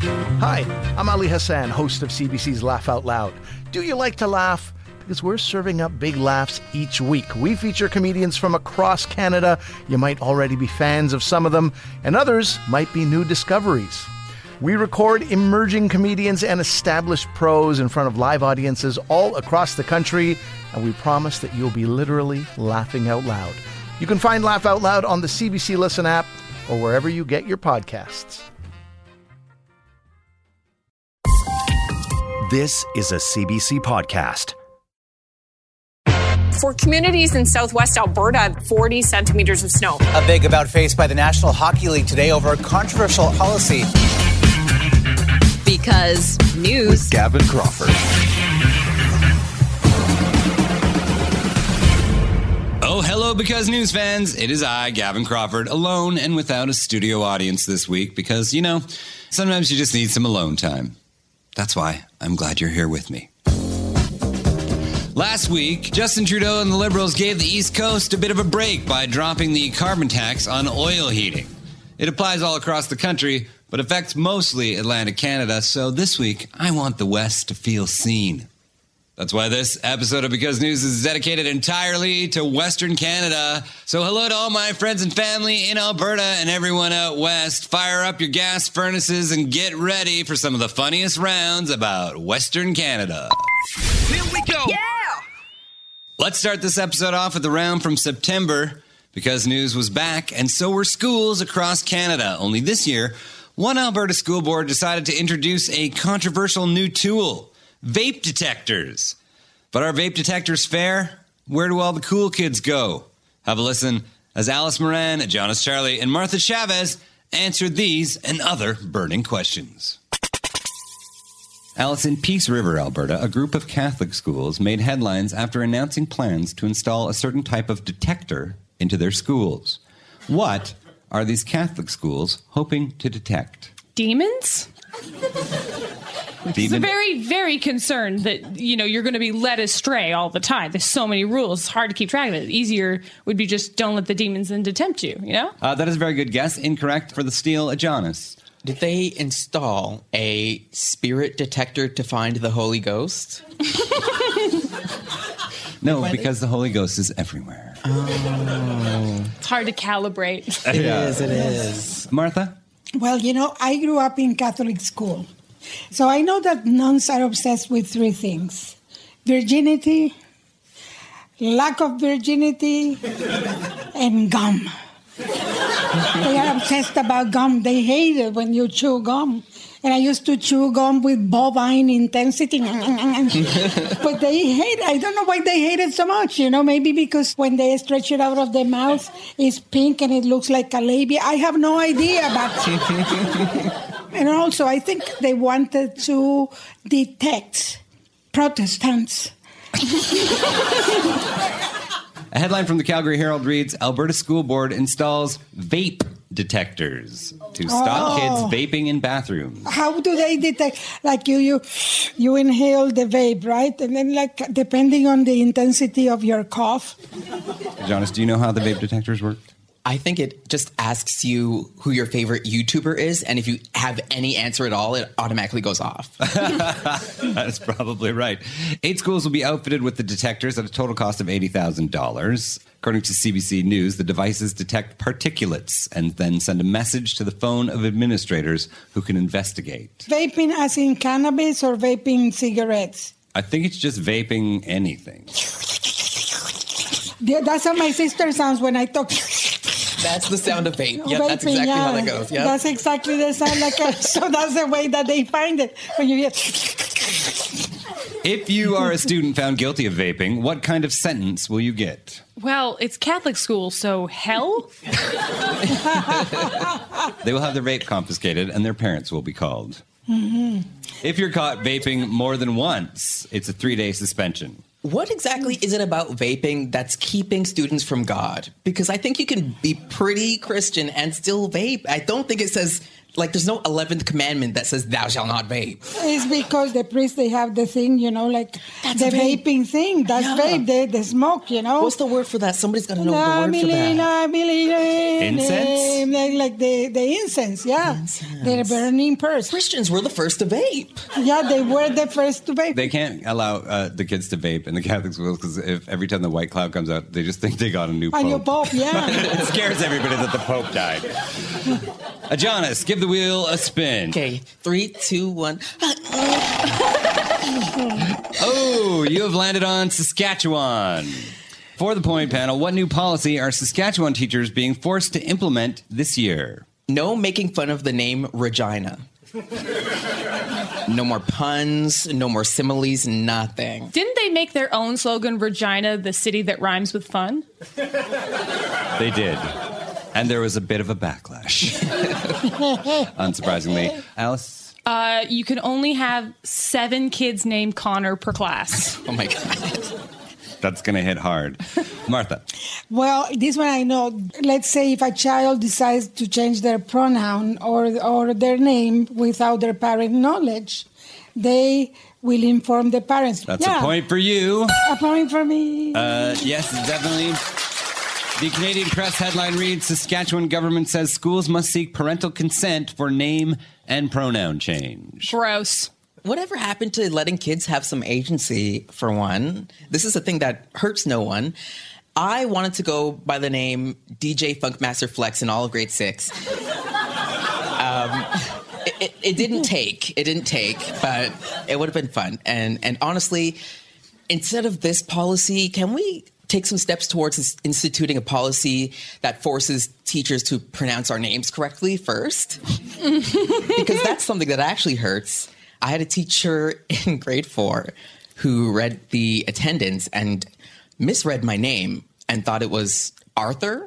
Hi, I'm Ali Hassan, host of CBC's Laugh Out Loud. Do you like to laugh? Because we're serving up big laughs each week. We feature comedians from across Canada. You might already be fans of some of them, and others might be new discoveries. We record emerging comedians and established pros in front of live audiences all across the country, and we promise that you'll be literally laughing out loud. You can find Laugh Out Loud on the CBC Listen app or wherever you get your podcasts. This is a CBC podcast. For communities in southwest Alberta, 40 centimeters of snow. A big about face by the National Hockey League today over a controversial policy. Because news. With Gavin Crawford. Oh, hello, Because News fans. It is I, Gavin Crawford, alone and without a studio audience this week because, you know, sometimes you just need some alone time. That's why I'm glad you're here with me. Last week, Justin Trudeau and the Liberals gave the East Coast a bit of a break by dropping the carbon tax on oil heating. It applies all across the country, but affects mostly Atlantic Canada, so this week, I want the West to feel seen. That's why this episode of Because News is dedicated entirely to Western Canada. So hello to all my friends and family in Alberta and everyone out west. Fire up your gas furnaces and get ready for some of the funniest rounds about Western Canada. Here we go! Yeah! Let's start this episode off with the round from September. Because News was back, and so were schools across Canada. Only this year, one Alberta school board decided to introduce a controversial new tool. Vape detectors. But are vape detectors fair? Where do all the cool kids go? Have a listen as Alice Moran, Jonas Charlie, and Martha Chavez answered these and other burning questions. Alice, in Peace River, Alberta, a group of Catholic schools made headlines after announcing plans to install a certain type of detector into their schools. What are these Catholic schools hoping to detect? Demons? They're very, very concerned that, you know, you're going to be led astray all the time. There's so many rules. It's hard to keep track of it. Easier would be just don't let the demons in to tempt you, you know? That is a very good guess. Incorrect for the steal, Jonas. Did they install a spirit detector to find the Holy Ghost? No, because the Holy Ghost is everywhere. Oh. It's hard to calibrate. It is. Martha? Well, you know, I grew up in Catholic school. So I know that nuns are obsessed with three things: virginity, lack of virginity, and gum. They are obsessed about gum. They hate it when you chew gum. And I used to chew gum with bovine intensity. But they hate it. I don't know why they hate it so much. You know, maybe because when they stretch it out of their mouth, it's pink and it looks like a labia. I have no idea about it. And also, I think they wanted to detect Protestants. A headline from the Calgary Herald reads, Alberta School Board installs vape detectors to stop kids vaping in bathrooms. How do they detect? Like you inhale the vape, right? And then, like, depending on the intensity of your cough. Jonas, do you know how the vape detectors work? I think it just asks you who your favorite YouTuber is, and if you have any answer at all, it automatically goes off. That's probably right. 8 schools will be outfitted with the detectors at a total cost of $80,000. According to CBC News, the devices detect particulates and then send a message to the phone of administrators who can investigate. Vaping as in cannabis or vaping cigarettes? I think it's just vaping anything. That's how my sister sounds when I talk. That's the sound of vape. Yep, Vaping, that's exactly how that goes. Yep. That's exactly the sound. So that's the way that they find it. When you hear... If you are a student found guilty of vaping, what kind of sentence will you get? Well, it's Catholic school, so hell? They will have their vape confiscated and their parents will be called. Mm-hmm. If you're caught vaping more than once, it's a 3-day suspension. What exactly is it about vaping that's keeping students from God? Because I think you can be pretty Christian and still vape. I don't think it says Like, there's no 11th commandment that says, thou shalt not vape. It's because the priests, they have the thing, like That's the a vape. vaping thing. That's vape, the smoke, What's the word for that? Somebody's got to know the word for that. Incense? Like the incense, yeah. Incense. They're burning purse. Christians were the first to vape. Yeah, they were the first to vape. They can't allow the kids to vape in the Catholic schools because if every time the white cloud comes out, they just think they got a new pope. A new pope, yeah. It scares everybody that the pope died. Jonas, give the wheel a spin. Okay, 3, 2, 1. Oh, you have landed on Saskatchewan. For the point panel, what new policy are Saskatchewan teachers being forced to implement this year? No making fun of the name Regina. No more puns, no more similes, nothing. Didn't they make their own slogan, Regina, the city that rhymes with fun? They did. And there was a bit of a backlash. Unsurprisingly. Alice? You can only have 7 kids named Connor per class. Oh my God. That's going to hit hard. Martha? Well, this one I know. Let's say if a child decides to change their pronoun or their name without their parent knowledge, they will inform the parents. That's a point for you. A point for me. Yes, definitely. The Canadian Press headline reads, Saskatchewan government says schools must seek parental consent for name and pronoun change. Gross. Whatever happened to letting kids have some agency, for one? This is a thing that hurts no one. I wanted to go by the name DJ Funkmaster Flex in all of grade 6. It didn't take. It didn't take, but it would have been fun. And honestly, instead of this policy, can we take some steps towards instituting a policy that forces teachers to pronounce our names correctly first? Because that's something that actually hurts. I had a teacher in grade 4 who read the attendance and misread my name and thought it was Arthur.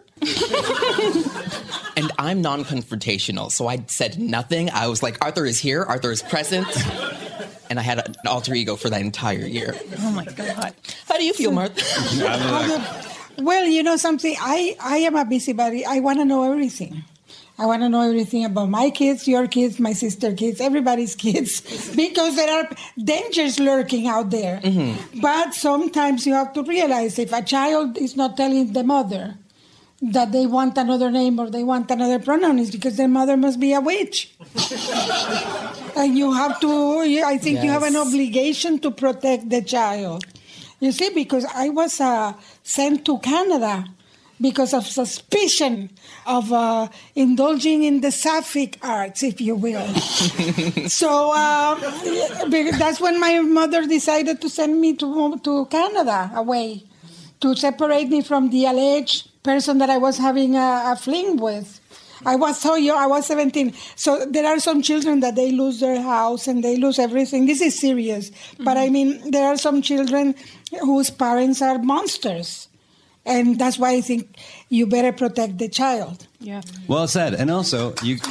And I'm non-confrontational, so I said nothing. I was like, Arthur is here, Arthur is present. And I had an alter ego for that entire year. Oh, my God. How do you feel, Martha? Well, something. I am a busybody. I want to know everything. I want to know everything about my kids, your kids, my sister's kids, everybody's kids, because there are dangers lurking out there. Mm-hmm. But sometimes you have to realize if a child is not telling the mother that they want another name or they want another pronoun, it's because their mother must be a witch. And you have to, I think you have an obligation to protect the child. You see, because I was sent to Canada because of suspicion of indulging in the sapphic arts, if you will. So that's when my mother decided to send me to Canada away, to separate me from the alleged person that I was having a fling with. I was so young, I was 17. So there are some children that they lose their house and they lose everything. This is serious. Mm-hmm. But I mean, there are some children whose parents are monsters. And that's why I think you better protect the child. Yeah. Well said. And also,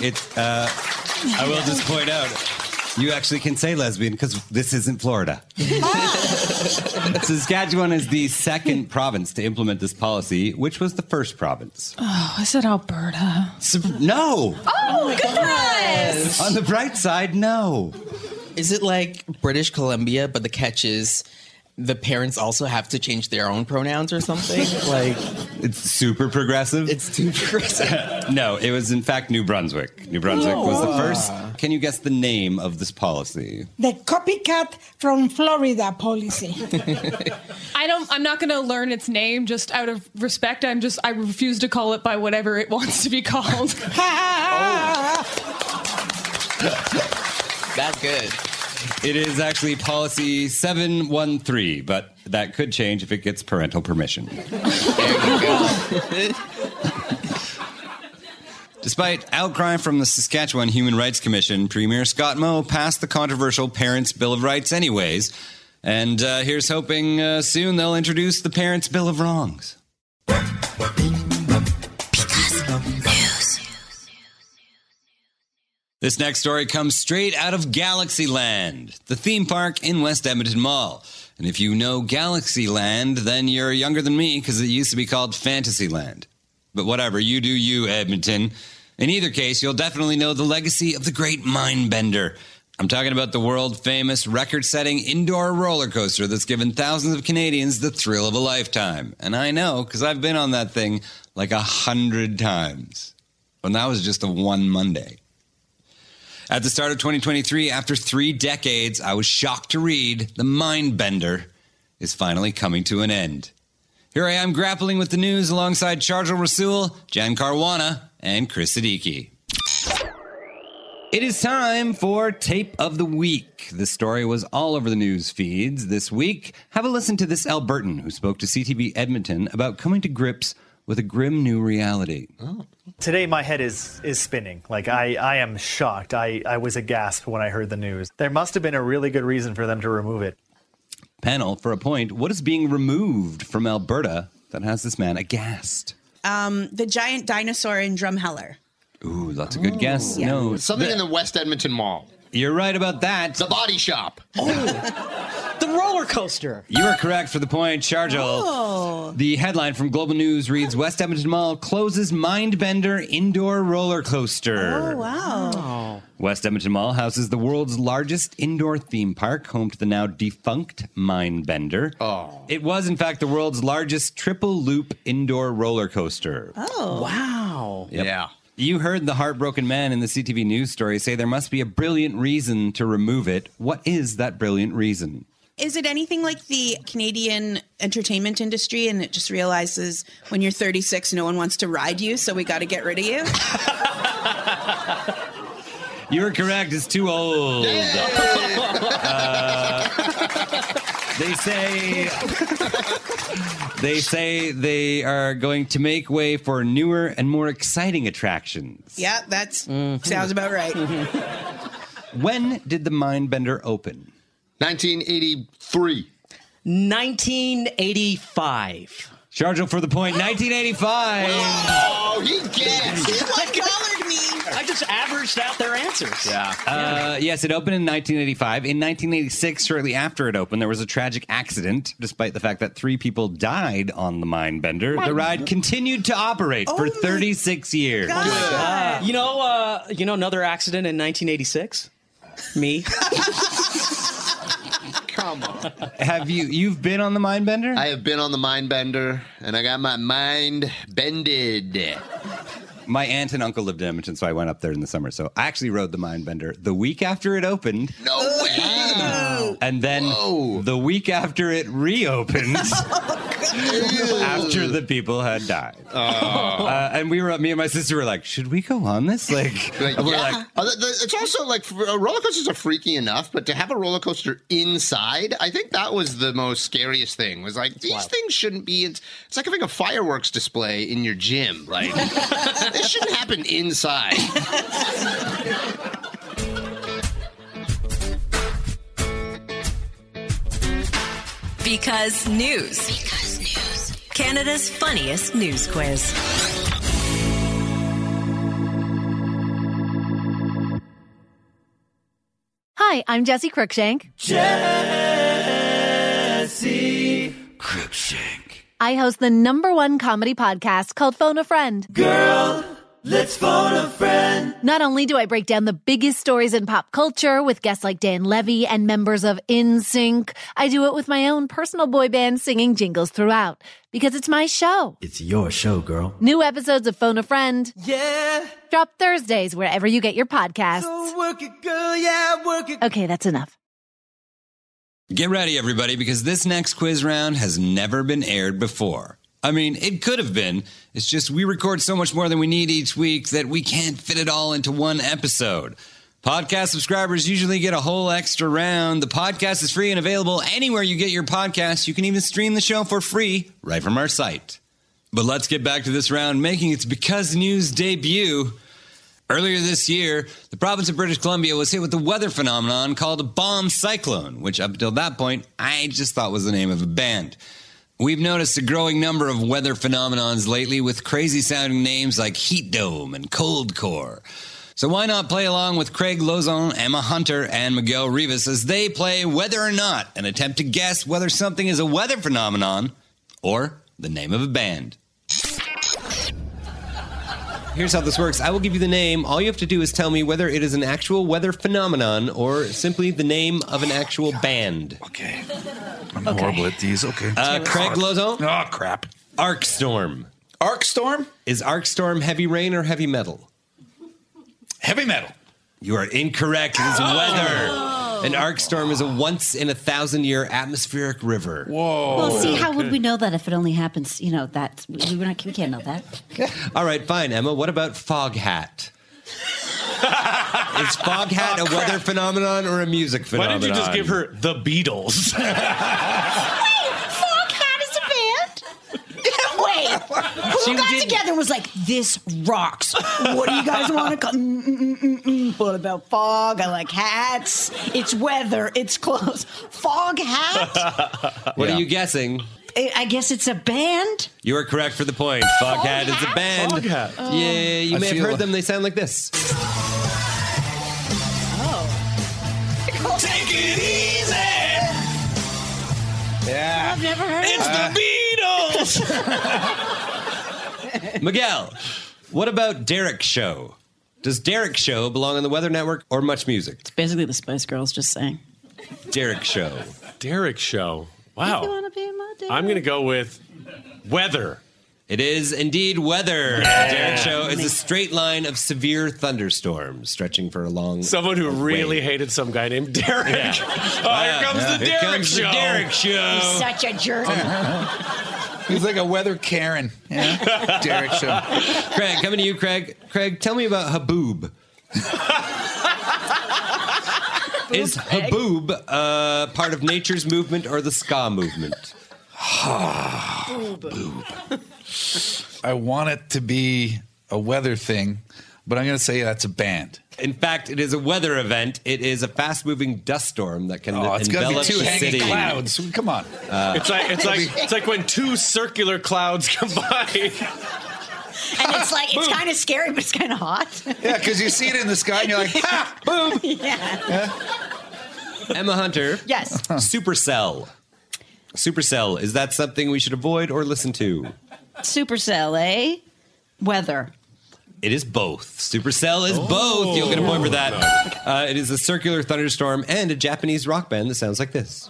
I will just point out, you actually can say lesbian because this isn't Florida. Saskatchewan is the second province to implement this policy. Which was the first province? Oh, is it Alberta? No. Oh, good prize. On the bright side, no. Is it like British Columbia, but the catch is the parents also have to change their own pronouns or something? Like, it's super progressive. It's too progressive. No, it was in fact New Brunswick. New Brunswick was the first. Can you guess the name of this policy? The copycat from Florida policy. I'm not going to learn its name just out of respect. I refuse to call it by whatever it wants to be called. That's good. It is actually policy 713, but that could change if it gets parental permission. There you go. Despite outcry from the Saskatchewan Human Rights Commission, Premier Scott Moe passed the controversial Parents' Bill of Rights anyways. And here's hoping soon they'll introduce the Parents' Bill of Wrongs. This next story comes straight out of Galaxyland, the theme park in West Edmonton Mall. And if you know Galaxyland, then you're younger than me because it used to be called Fantasyland. But whatever, you do you, Edmonton. In either case, you'll definitely know the legacy of the great Mindbender. I'm talking about the world-famous, record-setting indoor roller coaster that's given thousands of Canadians the thrill of a lifetime. And I know, because I've been on that thing like 100 times. And that was just a one Monday. At the start of 2023, after 3 decades, I was shocked to read the Mindbender is finally coming to an end. Here I am grappling with the news alongside Sharjeel Rasool, Jan Caruana, and Chris Siddiqui. It is time for Tape of the Week. This story was all over the news feeds this week. Have a listen to this Albertan who spoke to CTV Edmonton about coming to grips with a grim new reality. Oh. Today my head is spinning. Like, I am shocked. I was aghast when I heard the news. There must have been a really good reason for them to remove it. Panel, for a point, what is being removed from Alberta that has this man aghast? The giant dinosaur in Drumheller. Ooh, that's a good guess. Yeah. No, Something in the West Edmonton Mall. You're right about that. The Body Shop. The roller coaster. You are correct for the point, Sharjeel. Oh. The headline from Global News reads, West Edmonton Mall closes Mindbender indoor roller coaster. Oh, wow. West Edmonton Mall houses the world's largest indoor theme park, home to the now defunct Mindbender. Oh. It was, in fact, the world's largest triple loop indoor roller coaster. Oh. Wow. Yep. Yeah. You heard the heartbroken man in the CTV News story say there must be a brilliant reason to remove it. What is that brilliant reason? Is it anything like the Canadian entertainment industry and it just realizes when you're 36, no one wants to ride you, so we got to get rid of you? You were correct. It's too old. They say they are going to make way for newer and more exciting attractions. Yeah, that sounds about right. When did the Mindbender open? 1983. 1985. Sharjeel for the point. 1985. Oh, he guessed. What colored me? I just averaged out their answers. Yeah. Yes, it opened in 1985. In 1986, shortly after it opened, there was a tragic accident. Despite the fact that 3 people died on the Mindbender, the ride continued to operate for 36 years. You know another accident in 1986? Me. Come on. Have you've been on the Mindbender? I have been on the Mindbender, and I got my mind bended. My aunt and uncle lived in Edmonton, so I went up there in the summer. So I actually rode the Mindbender the week after it opened. No way! And then the week after it reopened, after the people had died. And me and my sister were like, should we go on this? It's also like, roller coasters are freaky enough, but to have a roller coaster inside, I think that was the most scariest thing. Was like, these things shouldn't be, it's like having a fireworks display in your gym. Like, this shouldn't happen inside. Because News. Canada's funniest news quiz. Hi, I'm Jessie Cruikshank. Jessie Cruikshank. I host the #1 comedy podcast called Phone a Friend. Girl, let's phone a friend. Not only do I break down the biggest stories in pop culture with guests like Dan Levy and members of NSYNC, I do it with my own personal boy band singing jingles throughout. Because it's my show. It's your show, girl. New episodes of Phone a Friend. Yeah. Drop Thursdays wherever you get your podcasts. So work it, girl, yeah, work it. Okay, that's enough. Get ready, everybody, because this next quiz round has never been aired before. I mean, it could have been. It's just we record so much more than we need each week that we can't fit it all into one episode. Podcast subscribers usually get a whole extra round. The podcast is free and available anywhere you get your podcasts. You can even stream the show for free right from our site. But let's get back to this round making its Because News debut. Earlier this year, the province of British Columbia was hit with a weather phenomenon called a bomb cyclone, which up until that point, I just thought was the name of a band. We've noticed a growing number of weather phenomenons lately with crazy-sounding names like Heat Dome and Cold Core. So why not play along with Craig Lozon, Emma Hunter, and Miguel Rivas as they play Whether or Not and attempt to guess whether something is a weather phenomenon or the name of a band. Here's how this works. I will give you the name. All you have to do is tell me whether it is an actual weather phenomenon or simply the name of an actual band. Okay. I'm horrible at these. Okay. Craig Lozon? Oh, crap. Arcstorm. Arcstorm? Is Arcstorm heavy rain or heavy metal? Heavy metal. You are incorrect. It is weather. An arcstorm is a once-in-a-thousand-year atmospheric river. Whoa. Well, see, how would we know that if it only happens, that we can't know that. All right, fine, Emma. What about fog hat? Is fog hat a weather phenomenon or a music phenomenon? Why didn't you just give her the Beatles? Wait, who got together and was like, this rocks? What do you guys want to come? What about fog? I like hats. It's weather. It's clothes. Fog hat? What are you guessing? I guess it's a band. You are correct for the point. Fog hat is a band. Fog hat. Yeah, you may have heard them. They sound like this. Take it easy. Yeah. I've never heard It's the Beatles. Miguel, what about Derek Show? Does Derek Show belong on the Weather Network or Much Music? It's basically the Spice Girls just saying. Derek Show. Derek Show. Wow. If you wanna be my Derek. I'm going to go with weather. It is indeed weather. Yeah. Derek Show is a straight line of severe thunderstorms stretching for a long Someone who really hated some guy named Derek. Yeah. Here comes the Here Derek comes Show. the Derek Show. He's such a jerk. He's like a weather Karen. Yeah. Derek Show. Craig, coming to you, Craig. Craig, tell me about Haboob. Is Haboob part of nature's movement or the ska movement? Haboob. I want it to be a weather thing, but I'm going to say that's a band. In fact, it is a weather event. It is a fast-moving dust storm that can it's got to envelop be two the hanging city. clouds. Come on. It's like when two circular clouds combine. And it's kind of scary, but it's kind of hot. Yeah, because you see it in the sky and you're like, ha, boom. Yeah. Emma Hunter. Yes. Supercell. Supercell, is that something we should avoid or listen to? Supercell, eh? Weather. It is both. Supercell is both. You'll get a point for that. It is a circular thunderstorm and a Japanese rock band that sounds like this.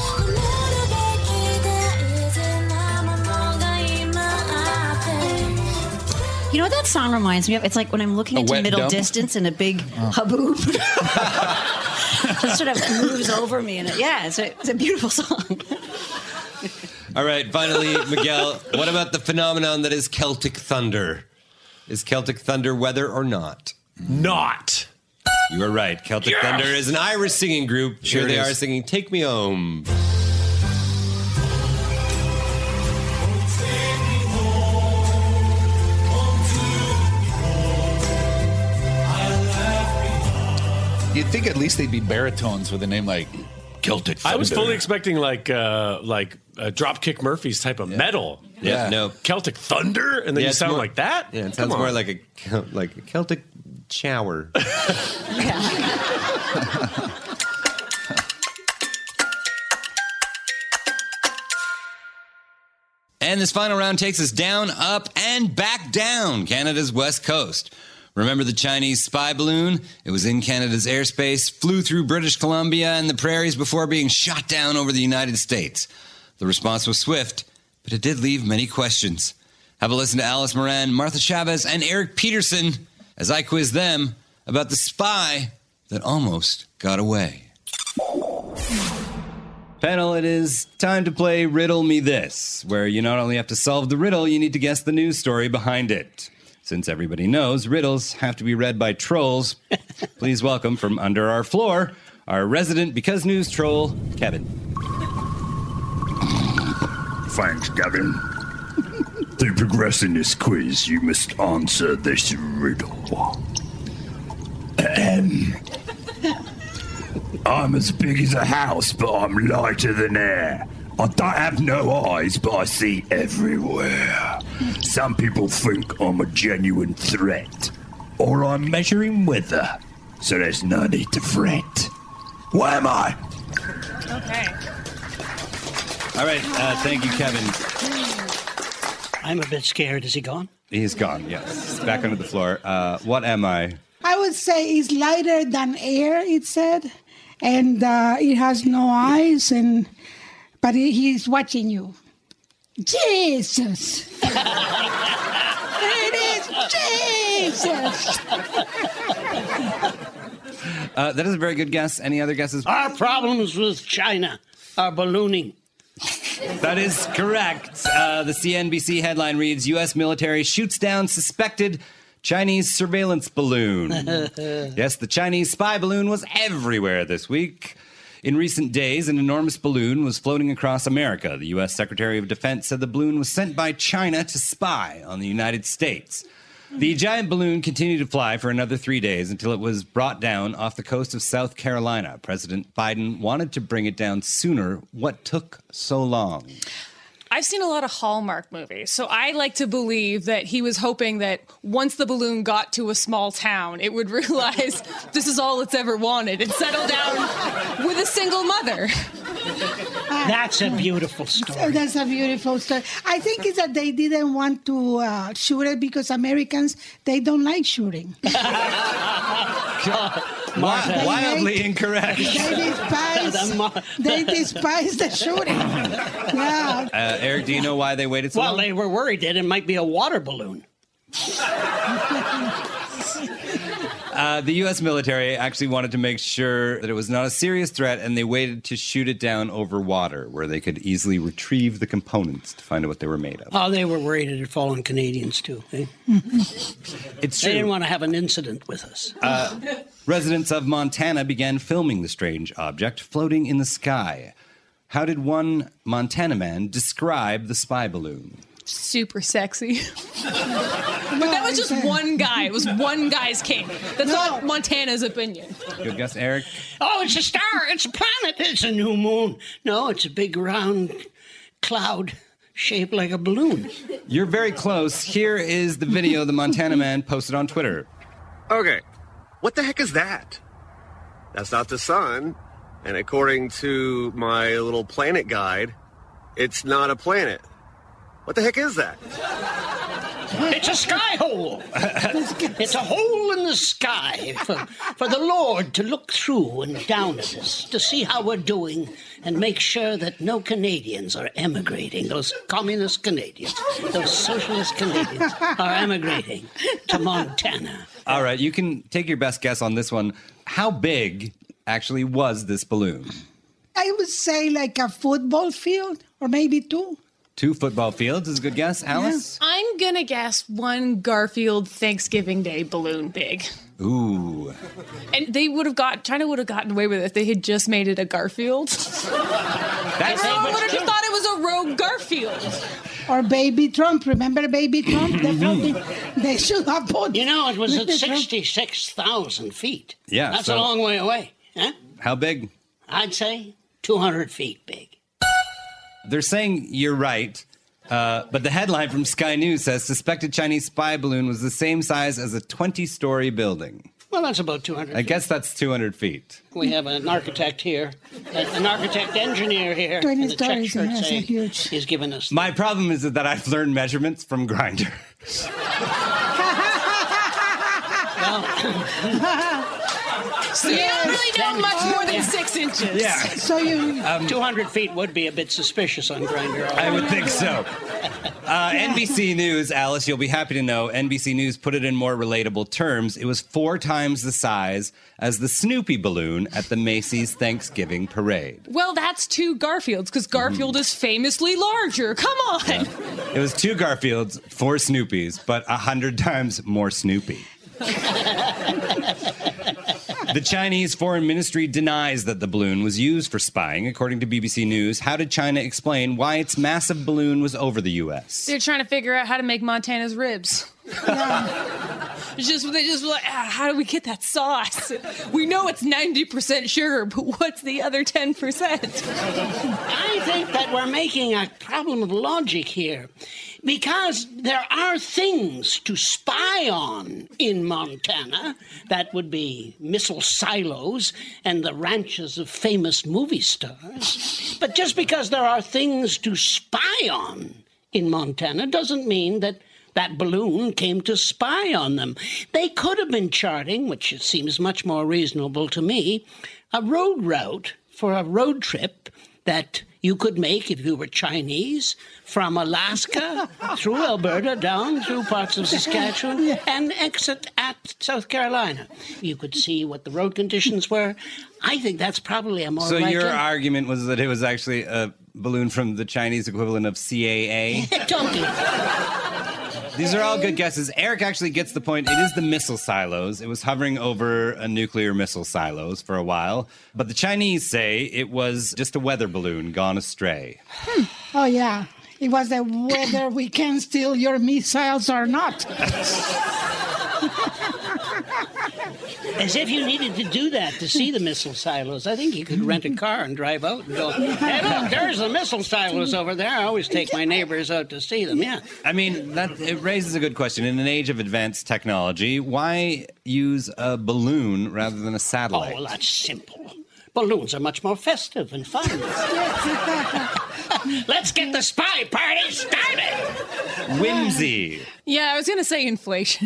You know what that song reminds me of? It's like when I'm looking into middle distance and a big haboob just sort of moves over me. And it's a beautiful song. All right, finally, Miguel, what about the phenomenon that is Celtic thunder? Is Celtic thunder weather or not? Not. You are right. Celtic Thunder is an Irish singing group. Here they are singing Take Me Home. You'd think at least they'd be baritones with a name like Celtic Thunder. I was fully expecting like Dropkick Murphys type of metal. Yeah, no. Celtic Thunder, and then you sound like that? Yeah, it sounds more like a Celtic shower. And this final round takes us down, up, and back down Canada's west coast. Remember the Chinese spy balloon? It was in Canada's airspace, flew through British Columbia and the prairies before being shot down over the United States. The response was swift, but it did leave many questions. Have a listen to Alice Moran, Martha Chavez, and Eric Peterson as I quiz them about the spy that almost got away. Panel, it is time to play Riddle Me This, where you not only have to solve the riddle, you need to guess the news story behind it. Since everybody knows riddles have to be read by trolls, please welcome from under our floor, our resident Because News troll, Kevin. Thanks, Gavin. To progress in this quiz, you must answer this riddle. I'm as big as a house, but I'm lighter than air. I don't have no eyes, but I see everywhere. Some people think I'm a genuine threat, or I'm measuring weather, so there's no need to fret. Where am I? Okay. All right, thank you, Kevin. I'm a bit scared. Is he gone? He's gone, yes. Back under the floor. What am I? I would say it's lighter than air, it said. And it has no eyes, but he's watching you. Jesus! It is Jesus! That is a very good guess. Any other guesses? Our problems with China are ballooning. That is correct. The CNBC headline reads, U.S. military shoots down suspected Chinese surveillance balloon. Yes, the Chinese spy balloon was everywhere this week. In recent days, an enormous balloon was floating across America. The U.S. Secretary of Defense said the balloon was sent by China to spy on the United States. The giant balloon continued to fly for another 3 days until it was brought down off the coast of South Carolina. President Biden wanted to bring it down sooner. What took so long? I've seen a lot of Hallmark movies, so I like to believe that he was hoping that once the balloon got to a small town, it would realize this is all it's ever wanted and settle down with a single mother. That's a beautiful story. That's a beautiful story. I think it's that they didn't want to shoot it because Americans, they don't like shooting. Wildly incorrect. They despise the shooting. Yeah. Eric, do you know why they waited so long? Well, they were worried that it might be a water balloon. The U.S. military actually wanted to make sure that it was not a serious threat, and they waited to shoot it down over water, where they could easily retrieve the components to find out what they were made of. Oh, they were worried it had fallen Canadians, too. Eh? It's true. They didn't want to have an incident with us. Residents of Montana began filming the strange object floating in the sky. How did one Montana man describe the spy balloon? Super sexy. But that was just one guy. It was one guy's king. That's not Montana's opinion. Good guess, Eric. Oh, it's a star. It's a planet. It's a new moon. No, it's a big round cloud shaped like a balloon. You're very close. Here is the video the Montana man posted on Twitter. Okay, what the heck is that? That's not the sun. And according to my little planet guide, it's not a planet. What the heck is that? It's a sky hole. It's a hole in the sky for the Lord to look through and down at us, to see how we're doing and make sure that no Canadians are emigrating. Those communist Canadians, those socialist Canadians are emigrating to Montana. All right, you can take your best guess on this one. How big actually was this balloon? I would say like a football field or maybe two. 2 football fields is a good guess. Alice? I'm going to guess one Garfield Thanksgiving Day balloon big. Ooh. And China would have gotten away with it if they had just made it a Garfield. Everyone would have just thought it was a rogue Garfield. Or Baby Trump. Remember Baby Trump? They should have put... You know, it was at 66,000 feet. Yeah. That's a long way away. Huh? How big? I'd say 200 feet big. They're saying you're right, but the headline from Sky News says suspected Chinese spy balloon was the same size as a 20-story building. Well, that's about 200 feet. I guess that's 200 feet. We have an architect here, an architect-engineer here. 20 stories, that's huge. He's given us... My problem is that I've learned measurements from Grindr. So you don't really know much more than 6 inches. Yeah. So you... 200 feet would be a bit suspicious on Grindr. I would think so. NBC News, Alice, you'll be happy to know, NBC News put it in more relatable terms. It was 4 times the size as the Snoopy balloon at the Macy's Thanksgiving Parade. Well, that's 2 Garfields, because Garfield is famously larger. Come on. Yeah. It was 2 Garfields, 4 Snoopies, but 100 times more Snoopy. The Chinese Foreign Ministry denies that the balloon was used for spying, according to BBC News. How did China explain why its massive balloon was over the U.S.? They're trying to figure out how to make Montana's ribs. Yeah. They just were like, how do we get that sauce? We know it's 90% sugar, but what's the other 10%? I think that we're making a problem of logic here, because there are things to spy on in Montana. That would be missile silos and the ranches of famous movie stars. But just because there are things to spy on in Montana doesn't mean that that balloon came to spy on them. They could have been charting, which seems much more reasonable to me, a road route for a road trip that you could make if you were Chinese from Alaska through Alberta down through parts of Saskatchewan and exit at South Carolina. You could see what the road conditions were. I think that's probably a more So likely... your argument was that it was actually a balloon from the Chinese equivalent of CAA? These are all good guesses. Eric actually gets the point. It is the missile silos. It was hovering over a nuclear missile silos for a while. But the Chinese say it was just a weather balloon gone astray. Oh, yeah. It was whether we can steal your missiles or not. As if you needed to do that to see the missile silos. I think you could rent a car and drive out and go, hey, look, there's the missile silos over there. I always take my neighbors out to see them, yeah. I mean, it raises a good question. In an age of advanced technology, why use a balloon rather than a satellite? Oh, well, that's simple. Balloons are much more festive and fun. Let's get the spy party started! Whimsy. Yeah, I was going to say inflation.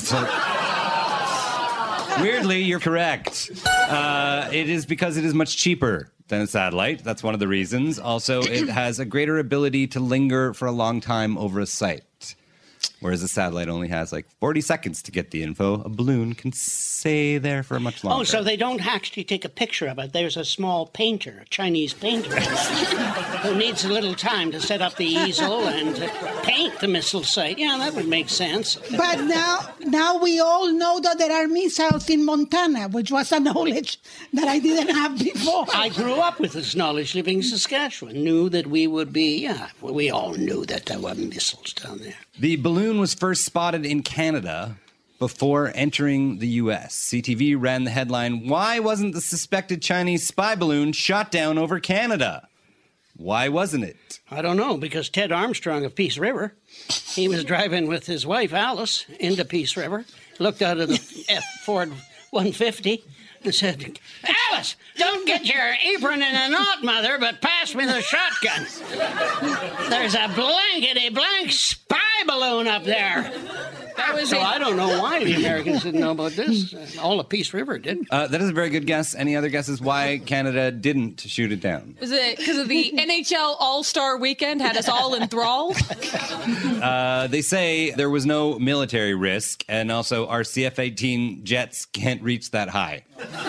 Weirdly, you're correct. It is because it is much cheaper than a satellite. That's one of the reasons. Also, it has a greater ability to linger for a long time over a site. Whereas a satellite only has like 40 seconds to get the info. A balloon can stay there for much longer. Oh, so they don't actually take a picture of it. There's a small painter, a Chinese painter, who needs a little time to set up the easel and paint the missile site. Yeah, that would make sense. But now we all know that there are missiles in Montana, which was a knowledge that I didn't have before. I grew up with this knowledge living in Saskatchewan, knew that we would be, we all knew that there were missiles down there. The balloon was first spotted in Canada before entering the U.S. CTV ran the headline, "Why wasn't the suspected Chinese spy balloon shot down over Canada?" Why wasn't it? I don't know, because Ted Armstrong of Peace River, he was driving with his wife Alice into Peace River, looked out of the Ford 150 and said, "Alice, don't get your apron in a knot, Mother, but pass me the shotgun. There's a blankety-blank spy balloon up there." So I don't know why the Americans didn't know about this. All of Peace River did. That is a very good guess. Any other guesses why Canada didn't shoot it down? Was it because of the NHL All-Star Weekend had us all enthralled? They say there was no military risk, and also our CF-18 jets can't reach that high.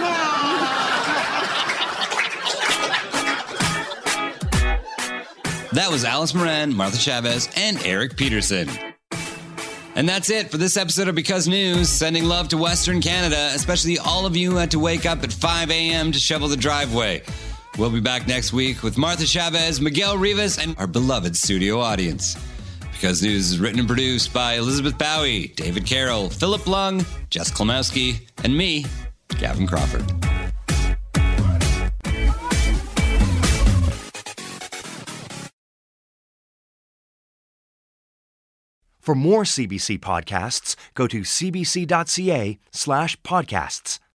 That was Alice Moran, Martha Chavez, and Eric Peterson. And that's it for this episode of Because News. Sending love to Western Canada, especially all of you who had to wake up at 5 a.m. to shovel the driveway. We'll be back next week with Martha Chavez, Miguel Rivas, and our beloved studio audience. Because News is written and produced by Elizabeth Bowie, David Carroll, Philip Lung, Jess Klimowski, and me, Gavin Crawford. For more CBC podcasts, go to cbc.ca/podcasts.